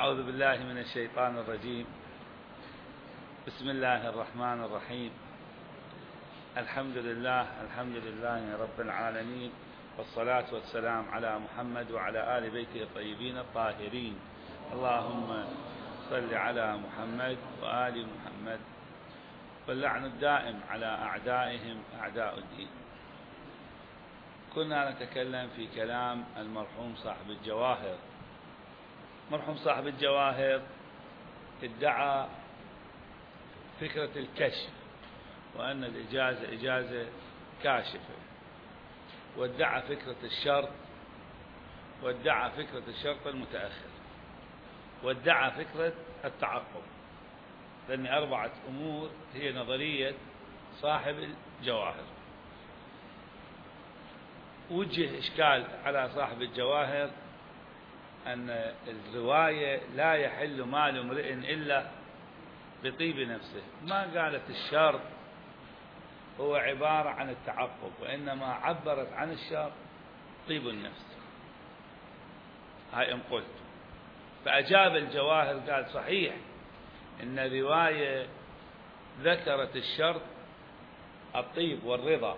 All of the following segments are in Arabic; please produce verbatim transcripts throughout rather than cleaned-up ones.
أعوذ بالله من الشيطان الرجيم. بسم الله الرحمن الرحيم. الحمد لله الحمد لله رب العالمين، والصلاة والسلام على محمد وعلى آل بيته الطيبين الطاهرين. اللهم صل على محمد وآل محمد، واللعن الدائم على أعدائهم أعداء الدين. كنا نتكلم في كلام المرحوم صاحب الجواهر. مرحوم صاحب الجواهر ادعى فكرة الكشف، وأن الإجازة إجازة كاشفة، وادعى فكرة الشرط، وادعى فكرة الشرط المتأخر، وادعى فكرة التعقب، لأن أربعة أمور هي نظرية صاحب الجواهر. وجه إشكال على صاحب الجواهر أن الرواية لا يحل مال امرئ إلا بطيب نفسه، ما قالت الشرط هو عبارة عن التعقب، وإنما عبرت عن الشرط طيب النفس. هاي أم قلت. فأجاب الجواهر قال صحيح إن الرواية ذكرت الشرط الطيب والرضا،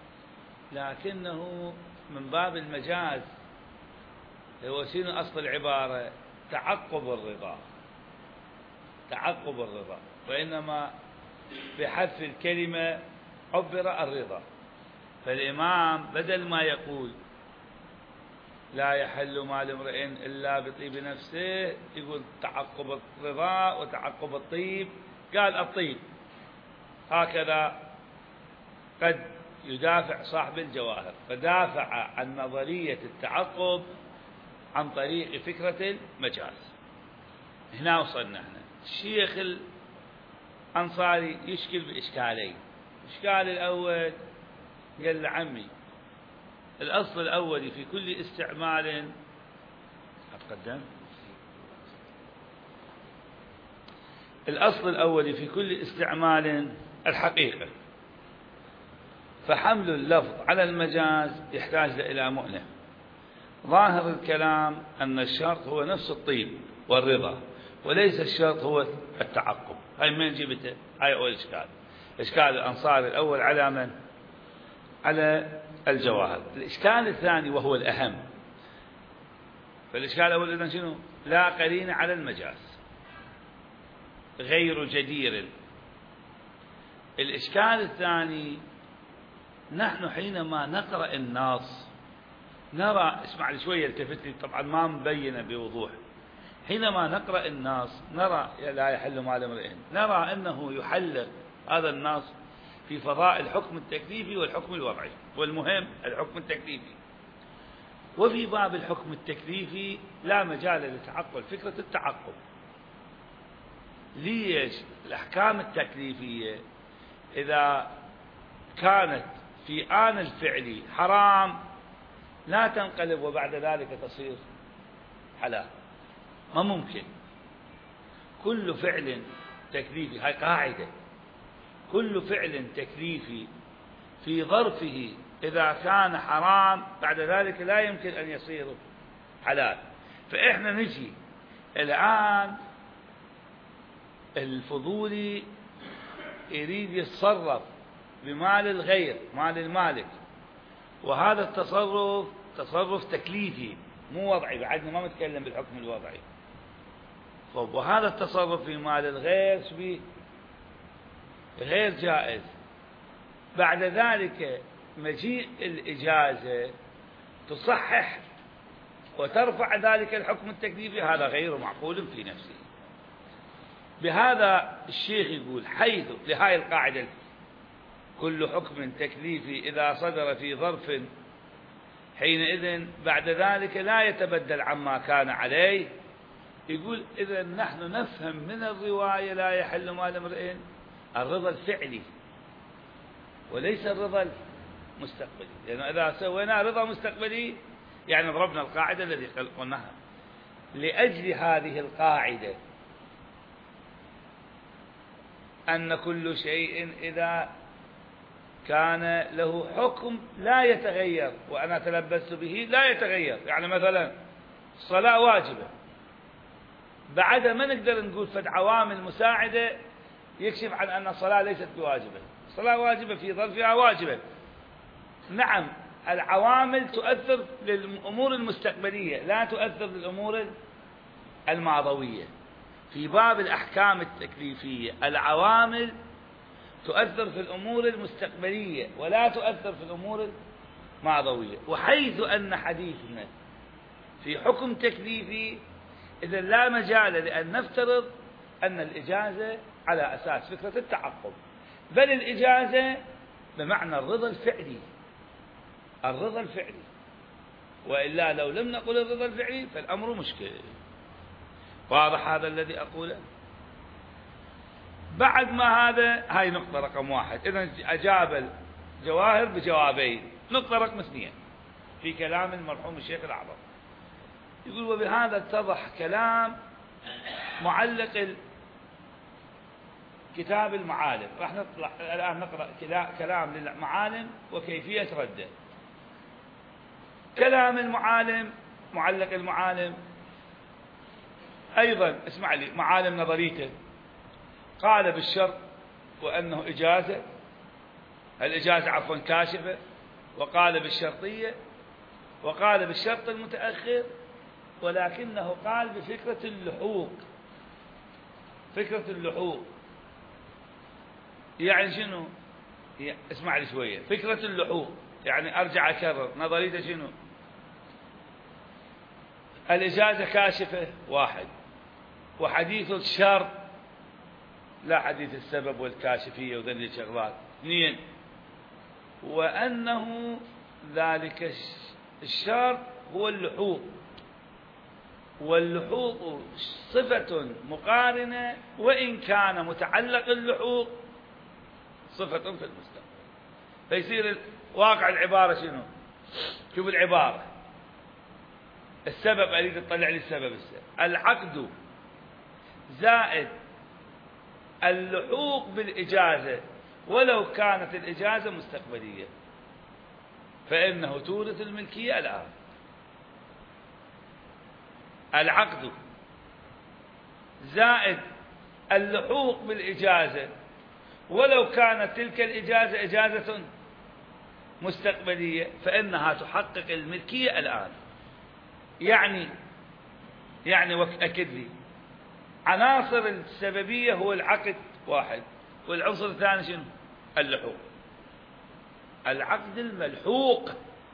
لكنه من باب المجاز. هو شنو أصل العبارة؟ تعقب الرضا، تعقب الرضا، وإنما بحذف الكلمة عبر الرضا. فالإمام بدل ما يقول لا يحل مال امرئ إلا بطيب نفسه، يقول تعقب الرضا وتعقب الطيب، قال الطيب. هكذا قد يدافع صاحب الجواهر، فدافع عن نظرية التعقب عن طريق فكرة المجاز. هنا وصلنا احنا. الشيخ الأنصاري يشكل بإشكالين. الإشكال الأول قال لعمي الأصل الأول في كل استعمال أتقدم الأصل الأول في كل استعمال الحقيقة، فحمل اللفظ على المجاز يحتاج إلى مؤنة. ظاهر الكلام أن الشرط هو نفس الطيب والرضا، وليس الشرط هو التعقب. هاي من جبته؟ هاي أول إشكال. إشكال الأنصار الأول على من؟ على الجواهر. الإشكال الثاني وهو الأهم، فالإشكال الأول إذن شنو؟ لا قرينة على المجاز، غير جدير. الإشكال الثاني، نحن حينما نقرأ النص نرى، اسمع لي شوية التفت لي، طبعا ما مبينة بوضوح. حينما نقرأ النص نرى لا يحل مال امرئ، نرى أنه يحلق هذا النص في فضاء الحكم التكليفي والحكم الوضعي، والمهم الحكم التكليفي. وفي باب الحكم التكليفي لا مجال للتعقل، فكرة التعقل. ليش؟ الأحكام التكليفية إذا كانت في آن الفعل حرام لا تنقلب وبعد ذلك تصير حلال، ما ممكن. كل فعل تكليفي، هاي قاعدة، كل فعل تكليفي في ظرفه إذا كان حرام بعد ذلك لا يمكن أن يصير حلال. فإحنا نجي الآن الفضولي يريد يتصرف بمال الغير، مال المالك، وهذا التصرف تصرف تكليفي مو وضعي، بعدنا ما نتكلم بالحكم الوضعي. وهذا التصرف في مال الغير شبيه غير جائز. بعد ذلك مجيء الإجازة تصحح وترفع ذلك الحكم التكليفي، هذا غير معقول في نفسه. بهذا الشيخ يقول حيث لهذه القاعدة كل حكم تكليفي إذا صدر في ظرف حينئذ بعد ذلك لا يتبدل عما كان عليه. يقول إذا نحن نفهم من الرواية لا يحل مال امرئ الرضا الفعلي وليس الرضا المستقبلي، لأنه إذا سوينا رضا مستقبلي يعني ضربنا القاعدة التي قلناها. لأجل هذه القاعدة أن كل شيء إذا كان له حكم لا يتغير وأنا تلبست به لا يتغير، يعني مثلا الصلاة واجبة، بعدها ما نقدر نقول فد عوامل مساعدة يكشف عن أن الصلاة ليست بواجبة. الصلاة واجبة في ظرفها واجبة. نعم العوامل تؤثر للأمور المستقبلية لا تؤثر للأمور الماضوية. في باب الأحكام التكليفية العوامل تؤثر في الأمور المستقبلية ولا تؤثر في الأمور الماضوية. وحيث أن حديثنا في حكم تكليفي إذا لا مجال لأن نفترض أن الإجازة على أساس فكرة التعقب، بل الإجازة بمعنى الرضا الفعلي، الرضا الفعلي، وإلا لو لم نقل الرضا الفعلي فالأمر مشكل. واضح هذا الذي أقوله؟ بعد ما هذا هاي نقطة رقم واحد. إذن أجاب الجواهر بجوابين. نقطة رقم اثنين في كلام المرحوم الشيخ الأعظم يقول وبهذا اتضح كلام معلق كتاب المعالم. راح نطلع الآن نقرأ كلام للمعالم وكيفية رده. كلام المعالم معلق المعالم أيضا اسمع لي معالم نظريته قال بالشرط وأنه إجازة الإجازة عفوا كاشفة، وقال بالشرطية، وقال بالشرط المتأخر، ولكنه قال بفكرة اللحوق. فكرة اللحوق يعني شنو؟ اسمع لي شوية. فكرة اللحوق يعني أرجع أكرر نظريته شنو؟ الإجازة كاشفة واحد، وحديث الشرط لا حديث السبب والكاشفية وذني الشغلات اثنين، وأنه ذلك الشرط هو اللحوق، واللحوق صفة مقارنة وإن كان متعلق اللحوق صفة في المستقبل. فيصير واقع العبارة شنو؟ شوف العبارة السبب أريد أطلع لي السبب السبب. العقد زائد اللحوق بالإجازة ولو كانت الإجازة مستقبلية فإنه تورث الملكية الآن. العقد زائد اللحوق بالإجازة ولو كانت تلك الإجازة إجازة مستقبلية فإنها تحقق الملكية الآن. يعني يعني وأكد لي عناصر السببية هو العقد واحد، والعنصر الثاني شنو؟ اللحوق. العقد الملحوق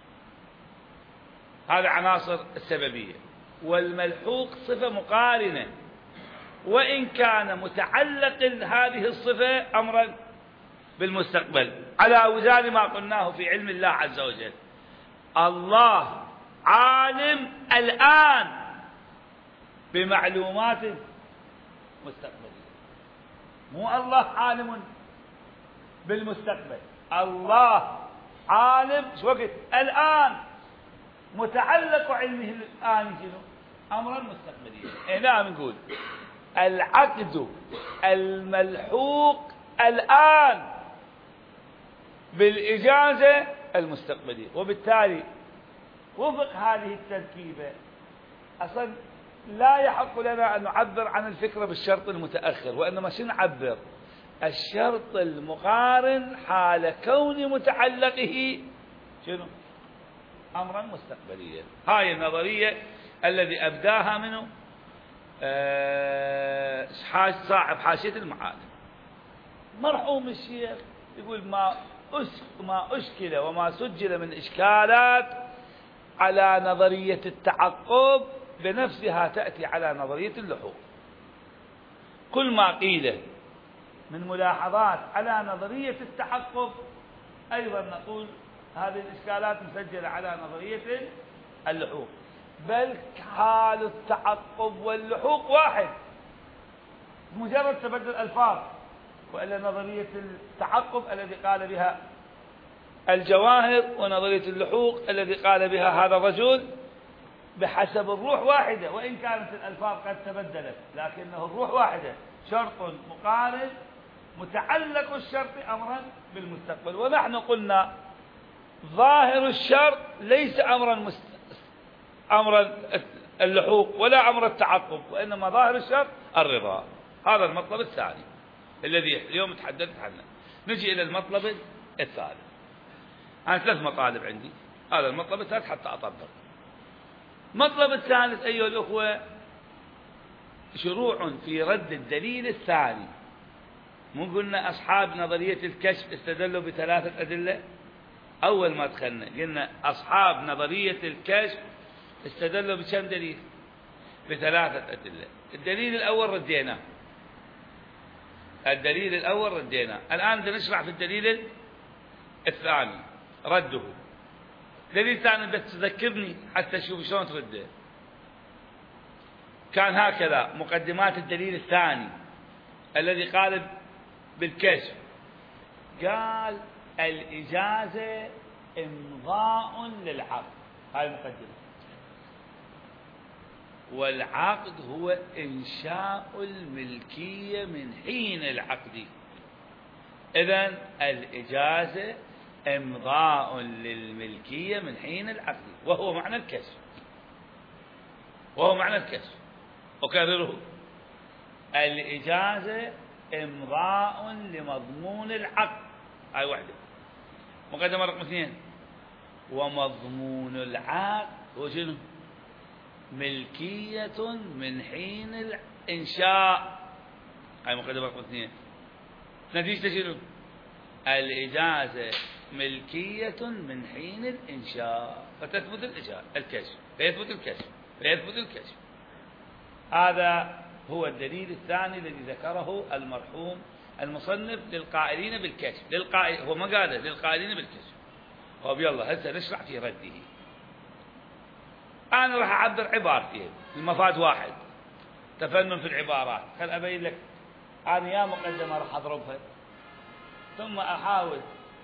هذا عناصر السببية، والملحوق صفة مقارنة وإن كان متعلق هذه الصفة أمرا بالمستقبل على وزان ما قلناه في علم الله عز وجل. الله عالم الآن بمعلومات مستقبلية، مو الله عالم بالمستقبل. الله عالم شو وقت الآن، متعلق علمه الآن شنو؟ أمرا مستقبليا. هنا بنقول العقد الملحوق الآن بالإجازة المستقبلية، وبالتالي وفق هذه التركيبة أصلا لا يحق لنا أن نعبر عن الفكرة بالشرط المتأخر، وإنما شنو نعبر؟ الشرط المقارن حال كون متعلقه شنو؟ أمرا مستقبليا. هاي النظرية الذي أبداها منه أه صاحب حاشية المعالم مرحوم الشيخ يقول ما ما أشكل وما سجل من إشكالات على نظرية التعقب بنفسها تأتي على نظرية اللحوق. كل ما قيل من ملاحظات على نظرية التعقب أيضا نقول هذه الإشكالات مسجلة على نظرية اللحوق، بل حال التعقب واللحوق واحد مجرد تبدل الألفاظ. وإلا نظرية التعقب الذي قال بها الجواهر ونظرية اللحوق الذي قال بها هذا الرجل بحسب الروح واحدة، وإن كانت الألفاظ قد تبدلت لكنه الروح واحدة، شرط مقارن متعلق الشرط أمرا بالمستقبل. ونحن قلنا ظاهر الشرط ليس أمرا مست... أمرا اللحوق ولا أمر التعقب، وإنما ظاهر الشرط الرضا. هذا المطلب الثاني الذي اليوم تحدثت عنه. نجي إلى المطلب الثالث. أنا ثلاث مطالب عندي، هذا المطلب الثالث حتى أطبق. المطلب الثالث أيها الأخوة شروع في رد الدليل الثاني. مو قلنا أصحاب نظرية الكشف استدلوا بثلاثة أدلة؟ أول ما دخلنا قلنا أصحاب نظرية الكشف استدلوا بكم دليل؟ بثلاثة أدلة. الدليل الأول رديناه، الدليل الأول رديناه. الآن نشرع في الدليل الثاني رده. دليل ثاني بس تذكرني حتى أشوف شلون ترده. كان هكذا مقدمات الدليل الثاني الذي قال بالكشف. قال الإجازة إمضاء للعقد، هاي المقدمة، والعقد هو إنشاء الملكية من حين العقد. إذن الإجازة إمضاء للملكية من حين العقد، وهو معنى الكشف، وهو معنى الكشف. أكرره، الإجازة إمضاء لمضمون العقد، هاي واحدة. مقدمة رقم اثنين، ومضمون العقد هو شنو؟ ملكية من حين الإنشاء، هاي مقدمة رقم اثنين. نتيجة شنو؟ الإجازة ملكية من حين الإنشاء، فتثبت الإجازة الكشف، فيثبت الكشف، فيثبت الكشف. هذا هو الدليل الثاني الذي ذكره المرحوم المصنف للقائلين بالكشف. للقائل هو ما قاله للقائلين بالكشف. طيب يلا هسه نشرع في رده. أنا راح أعبر عبارتين، المفاد واحد، تفنن في العبارات. خل أبين لك أنا يا مقدمة راح أضربها ثم أحاول.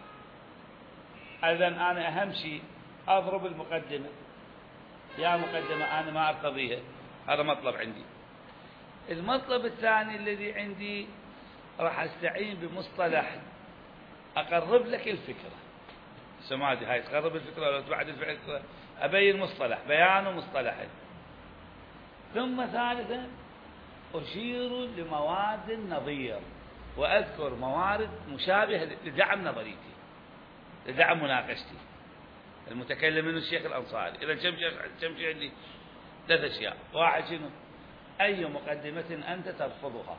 إذن أنا أهم شيء أضرب المقدمة، يا مقدمة أنا ما أرتضيها، هذا مطلب عندي. المطلب الثاني الذي عندي راح أستعين بمصطلح أقرب لك الفكرة. سمادي هاي تقرب الفكرة ولا تبعد الفكرة، أبين مصطلح، بيان مصطلح. ثم ثالثا أشير لمواد النظير وأذكر موارد مشابهة لدعم نظريتي، لدعم مناقشتي. المتكلم منه الشيخ الأنصاري. إذا كم شيء كم شيء عندي؟ ثلاث أشياء. واحد شنو؟ أي مقدمة أنت ترفضها.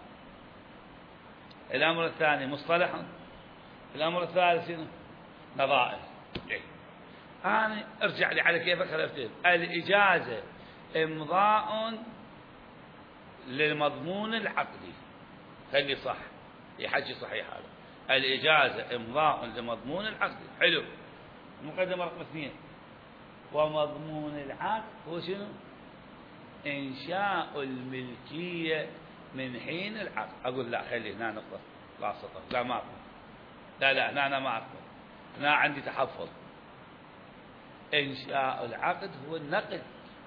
الأمر الثاني مصطلح. الأمر الثالث شنو؟ نظائر. أنا ارجع لي على كيف خلفتين. الإجازة إمضاء للمضمون العقدي، خلي صح، يحكي صحيح هذا. الإجازة إمضاء لمضمون العقدي. حلو. المقدمة رقم اثنين، ومضمون العقد هو شنو؟ إنشاء الملكية من حين العقد. أقول لا خلي هنا نقطة، لا سطر، لا ما أقول، لا لا هنا أنا ما أقول، هنا عندي تحفظ. إنشاء العقد هو النقل،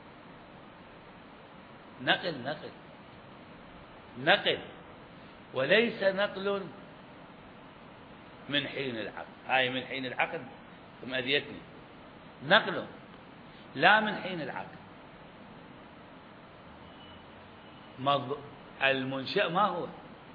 نقل نقل نقل، وليس نقل من حين العقد. هاي من حين العقد ثم أذيتني، نقل لا من حين العقد. المنشأ ما هو؟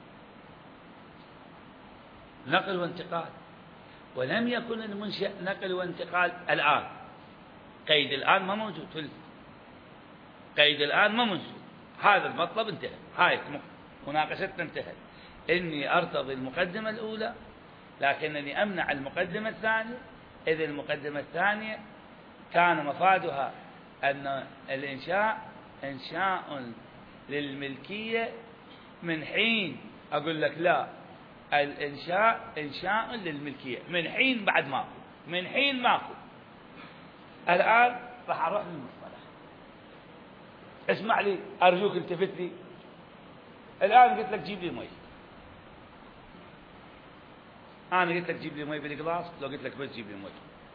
نقل وانتقال، ولم يكن المنشأ نقل وانتقال الآن. قيد الآن ما موجود في قيد الآن ما موجود. هذا المطلب انتهى، هاي مناقشتنا انتهت. إني أرتضي المقدمة الأولى لكنني أمنع المقدمة الثانية، إذ المقدمة الثانية كان مفادها أن الإنشاء إنشاء للملكية من حين. أقول لك لا، الإنشاء إنشاء للملكية من حين، بعد ماكو، من حين ماكو. الآن راح أروح للمصطلح. اسمع لي أرجوك، التفت لي. الآن قلت لك جيب لي مي، أنا قلت لك جيب لي مي بالقلاص، لو قلت لك بس جيب لي مي،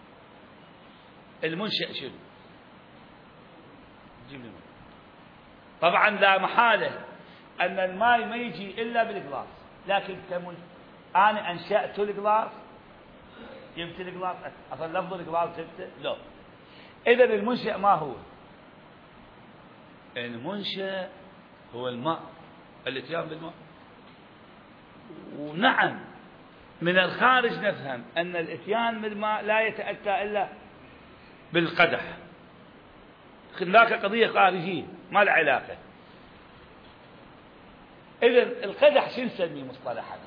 المنشأ شنو؟ جيب لي مي. طبعا لا محالة أن الماء ما يجي إلا بالقلاص، لكن كمن أنا أنشأت القلاص، جبت القلاص، أصلا لفظ القلاص جبته؟ لا. إذا المنشأ ما هو؟ المنشأ هو الماء، الاتيان بالماء. ونعم من الخارج نفهم أن الاتيان بالماء لا يتأتى إلا بالقدح، هناك قضية خارجية ما لها علاقة. إذن القدح شو نسميه مصطلحا؟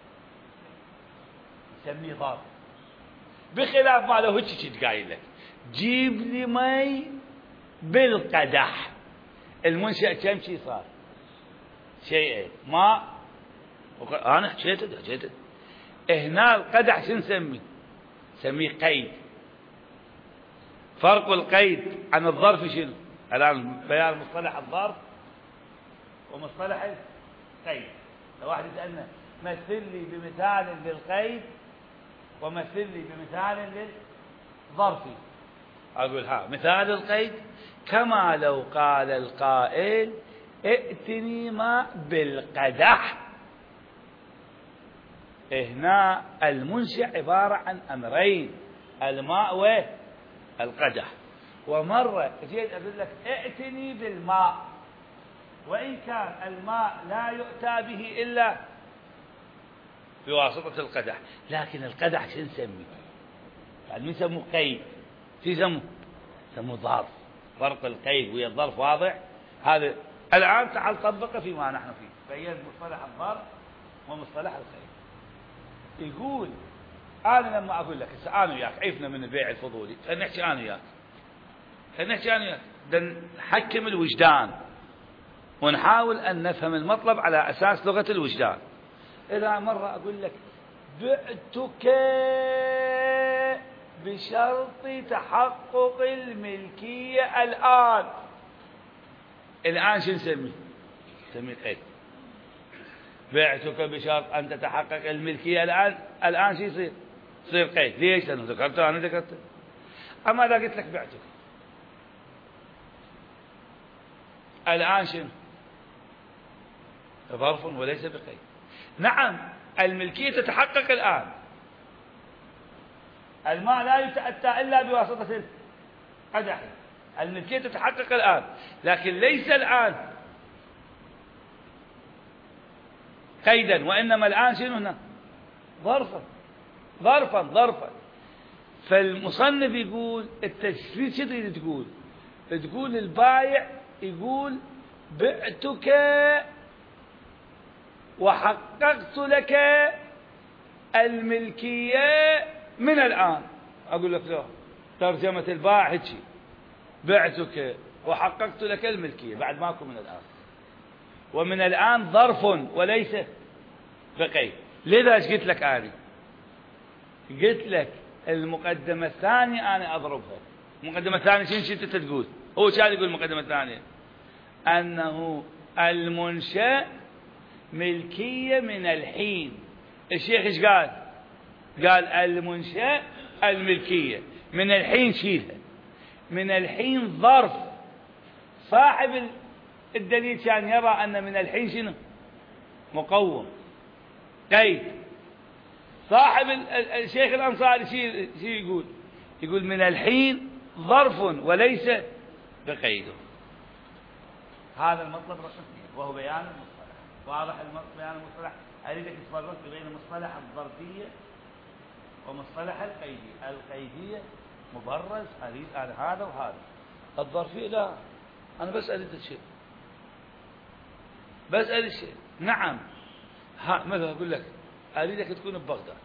نسميه ضار، بخلاف ما لو هيك قايل لك جيب لي مي بالقدح، المنشأ كم شي صار؟ شيئين، ماء وق... أنا حكيت حكيت هنا القدح شو نسميه؟ نسميه قيد. فرق القيد عن الظرف شنو؟ الآن بيان مصطلح الظرف ومصطلح القيد. لو واحد يسألنا مثل لي بمثال للقيد ومثل لي بمثال للظرف، أقول ها مثال القيد كما لو قال القائل ائتني ماء بالقدح. هنا المنشأ عبارة عن أمرين، الماء والقدح. ومرة جيت أقول لك ائتني بالماء، وإن كان الماء لا يؤتى به إلا بواسطة القدح، لكن القدح شو نسميه؟ يعني يسموه قيد، شو يسموه؟ يسموه ظرف. فرق القيد ويا الظرف واضح؟ هذا الآن تعال طبقه فيما نحن فيه، بين مصطلح الظرف ومصطلح القيد. يقول أنا لما أقول لك هسه أنا وياك عرفنا من البيع الفضولي، خلينا نحكي أنا وياك خلينا نحكي أنا وياك بدنا نحكم الوجدان ونحاول أن نفهم المطلب على أساس لغة الوجدان. إذا مرة أقول لك بعتك بشرط تحقق الملكية الآن، الآن شو نسميه؟ نسميه قيد. بعتك بشرط أن تتحقق الملكية الآن، الآن شو يصير؟ يصير قيد. ليش؟ أنا ذكرته أنا ذكرته. أما إذا قلت لك بعتك الآن شنو؟ ظرف وليس بقيد. نعم الملكية تتحقق الآن، الماء لا يتأتى إلا بواسطة القدح، الملكية تتحقق الآن، لكن ليس الآن قيدا، وإنما الآن شنو هنا؟ ظرفا ظرفا ظرفا. فالمصنف يقول التشريط شو تريد تقول؟ تقول البايع يقول بعتك وحققت لك الملكية من الآن. أقول لك لا، ترجمة البائع هيك، بعتك وحققت لك الملكية بعد ماكو من الآن، ومن الآن ظرف وليس بقيد. لذا ايش قلت لك أنا؟ قلت لك المقدمة الثانية أنا أضربها. المقدمة الثانية شنو انت تقول؟ هو كان يقول المقدمة الثانية أنه المنشأ ملكية من الحين. الشيخ ايش قال؟ قال المنشأ الملكية من الحين شيلها، من الحين ظرف. صاحب الدليل كان يرى أن من الحين شنو؟ مقوم قيد. صاحب الشيخ الأنصاري شو يقول؟ يقول من الحين ظرف وليس بقيده. هذا المطلب رقم اثنين وهو بيان المصطلح. واضح بيان المصطلح؟ أريدك تفرق بين مصطلح الظرفية ومصطلح القيدية. القيدية مبرز، أريد أنا هذا وهذا. الظرفية لا، أنا بس أريد الشيء، بس أريد الشيء. نعم ها مثلا أقول لك أريدك تكون ببغداد،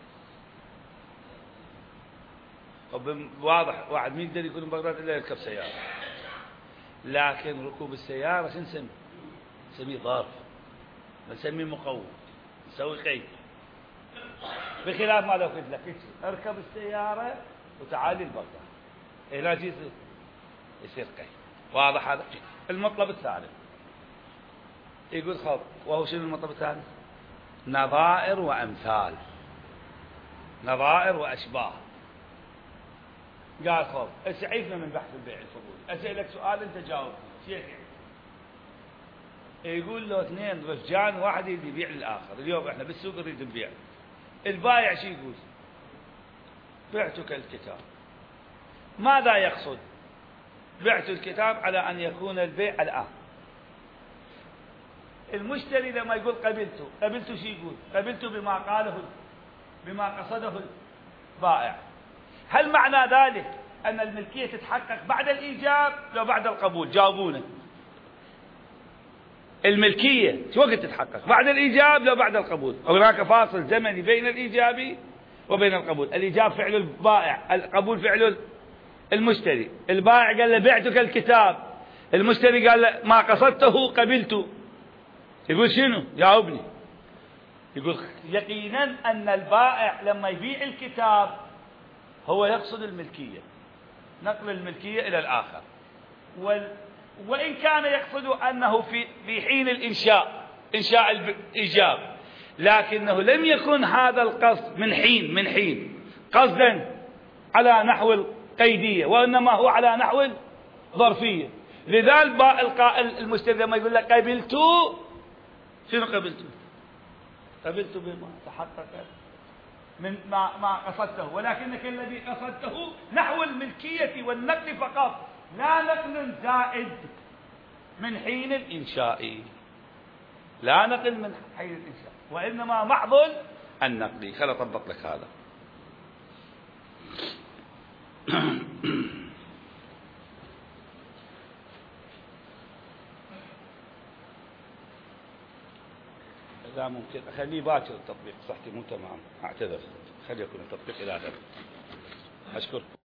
واضح واحد ما يقدر يكون ببغداد إلا يركب سيارة، لكن ركوب السيارة شو نسميه؟ نسميه ظرف، نسميه مقوم، نسوي قيد. بخلاف ما لو قلت لك اركب السيارة وتعالي لبغداد، هنا يصير يصير قيد. واضح هذا؟ المطلب الثالث يقول خب، وهو شنو المطلب الثالث؟ نظائر وأمثال، نظائر وأشباه. قال خب اسعفنا من بحث البيع الفضولي، أسألك سؤال أنت جاوب شيخ. يقول له اثنين رجال واحد يريد يبيع للآخر، اليوم احنا بالسوق نريد نبيع. البايع شو يقول؟ بعتك الكتاب. ماذا يقصد؟ بعت الكتاب على أن يكون البيع الآن، المشتري لما يقول قبلته، قبلته شو يقول؟ قبلته بما قاله بما قصده البائع. هل معنى ذلك أن الملكية تتحقق بعد الإيجاب لو بعد القبول؟ جاوبونا. الملكية شو وقت تتحقق؟ بعد الإيجاب لو بعد القبول؟ هناك فاصل زمني بين الإيجاب وبين القبول. الإيجاب فعل البائع، القبول فعل المشتري. البائع قال له بعتك الكتاب، المشتري قال له ما قصدته قبلته. يقول شنو؟ جاوبني. يقول يقينا أن البائع لما يبيع الكتاب هو يقصد الملكية، نقل الملكية إلى الآخر، وال وإن كان يقصد أنه في في حين الإنشاء، إنشاء الإيجاب، لكنه لم يكن هذا القصد من حين من حين قصدا على نحو القيدية، وإنما هو على نحو الظرفية. لذلك المشتري لما يقول لك قبلتوا، شنو قبلتوا؟ قبلتوا بما تحقق من ما ما قصدته، ولكنك الذي قصدته نحو الملكية والنقل فقط، لا نقل زائد من حين الإنشاء، لا نقل من حين الإنشاء، وإنما محض النقل. خل أطبق لك هذا. لا ممكن أخليه باكر التطبيق، صحتي مو تمام، أعتذر، خلي يكون التطبيق إلى هذا. أشكر.